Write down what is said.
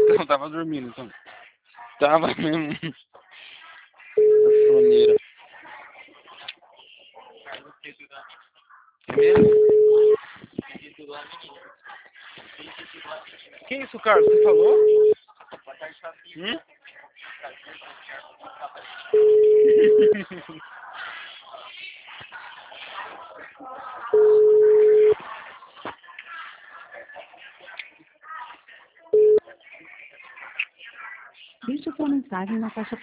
Não, tava dormindo, então. Tava mesmo. A soneira. É mesmo? Que isso, Carlos? Você falou? Hum? Deixe sua mensagem na caixa